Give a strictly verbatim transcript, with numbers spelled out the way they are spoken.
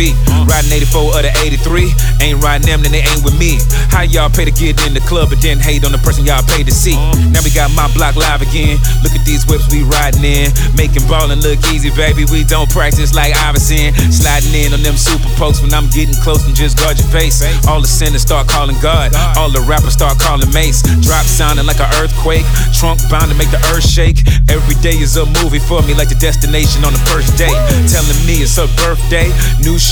V. Riding eighty-four of the eighty-three. Ain't riding them, then they ain't with me. How y'all pay to get in the club, but then hate on the person y'all paid to see? Now we got my block live again. Look at these whips we riding in. Making ballin' look easy, baby. We don't practice like Iverson. Sliding in on them super pokes when I'm getting close and just guard your face. All the sinners start calling God. All the rappers start calling Mace. Drop sounding like an earthquake. Trunk bound to make the earth shake. Every day is a movie for me, like the destination on the first day. Telling me it's her birthday. New